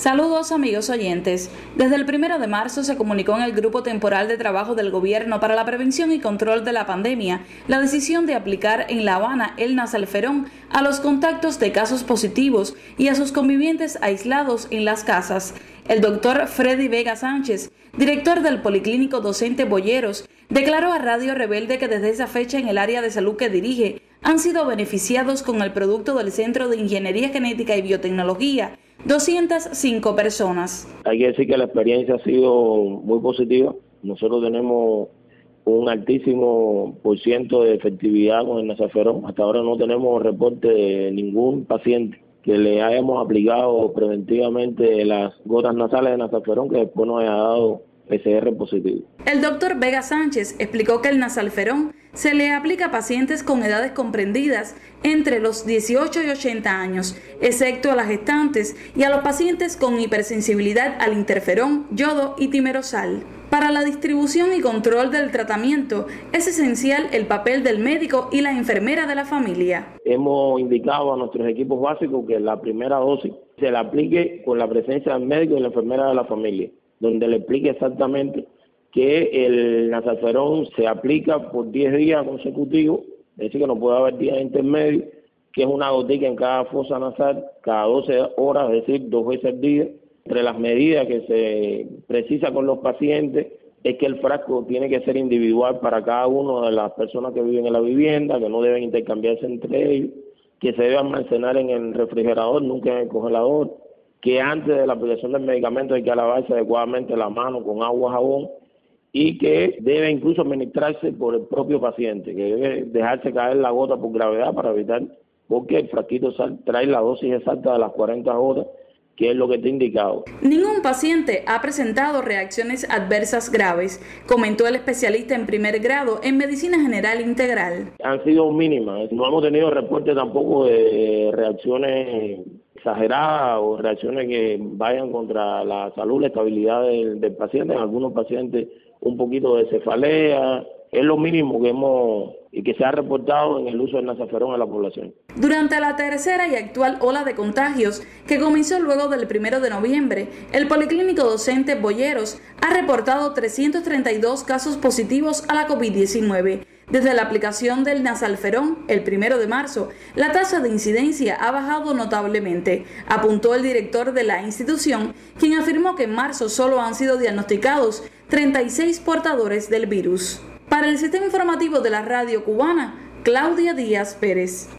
Saludos amigos oyentes. Desde el 1 de marzo se comunicó en el Grupo Temporal de Trabajo del Gobierno para la Prevención y Control de la Pandemia la decisión de aplicar en La Habana el Nasalferón a los contactos de casos positivos y a sus convivientes aislados en las casas. El doctor Freddy Vega Sánchez, director del Policlínico Docente Boyeros, declaró a Radio Rebelde que desde esa fecha en el área de salud que dirige han sido beneficiados con el producto del Centro de Ingeniería Genética y Biotecnología 205 personas. Hay que decir que la experiencia ha sido muy positiva. Nosotros tenemos un altísimo % de efectividad con el Nasalferón. Hasta ahora no tenemos reporte de ningún paciente que le hayamos aplicado preventivamente las gotas nasales de Nasalferón que después nos haya dado PCR positivo. El doctor Vega Sánchez explicó que el Nasalferón se le aplica a pacientes con edades comprendidas entre los 18 y 80 años, excepto a las gestantes y a los pacientes con hipersensibilidad al interferón, yodo y timerosal. Para la distribución y control del tratamiento es esencial el papel del médico y la enfermera de la familia. Hemos indicado a nuestros equipos básicos que la primera dosis se la aplique con la presencia del médico y la enfermera de la familia, donde le explique exactamente que el Nasalferón se aplica por 10 días consecutivos, es decir, que no puede haber días intermedios, que es una gotica en cada fosa nasal, cada 12 horas, es decir, 2 veces al día. Entre las medidas que se precisa con los pacientes es que el frasco tiene que ser individual para cada una de las personas que viven en la vivienda, que no deben intercambiarse entre ellos, que se debe almacenar en el refrigerador, nunca en el congelador, que antes de la aplicación del medicamento hay que lavarse adecuadamente la mano con agua, jabón, y que debe incluso administrarse por el propio paciente, que debe dejarse caer la gota por gravedad para evitar, porque el frasquito trae la dosis exacta de las 40 gotas, que es lo que está indicado. Ningún paciente ha presentado reacciones adversas graves, comentó el especialista en primer grado en Medicina General Integral. Han sido mínimas, no hemos tenido reporte tampoco de reacciones exageradas o reacciones que vayan contra la salud, la estabilidad del paciente. En algunos pacientes un poquito de cefalea, es lo mínimo que hemos y que se ha reportado en el uso del Nasalferón en la población. Durante la tercera y actual ola de contagios, que comenzó luego del 1 de noviembre, el Policlínico Docente Boyeros ha reportado 332 casos positivos a la COVID-19. Desde la aplicación del Nasalferón, el 1 de marzo, la tasa de incidencia ha bajado notablemente, apuntó el director de la institución, quien afirmó que en marzo solo han sido diagnosticados 36 portadores del virus. Para el Sistema Informativo de la Radio Cubana, Claudia Díaz Pérez.